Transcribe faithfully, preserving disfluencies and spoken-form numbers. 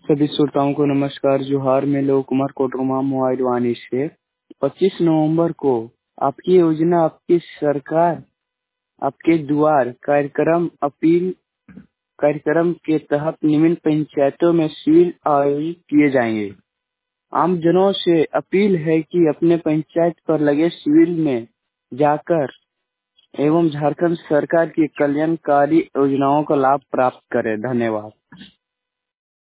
सभी श्रोताओं को नमस्कार। जोहार। मैं लोक कुमार कोटरमा मोबाइल वाणी से पच्चीस नवंबर को आपकी योजना आपकी सरकार आपके द्वार कार्यक्रम अपील कार्यक्रम के तहत निम्न पंचायतों में शिविर आयोजित किए जाएंगे। आम जनों से अपील है कि अपने पंचायत पर लगे शिविर में जाकर एवं झारखंड सरकार की कल्याणकारी योजनाओं का लाभ प्राप्त करें। धन्यवाद।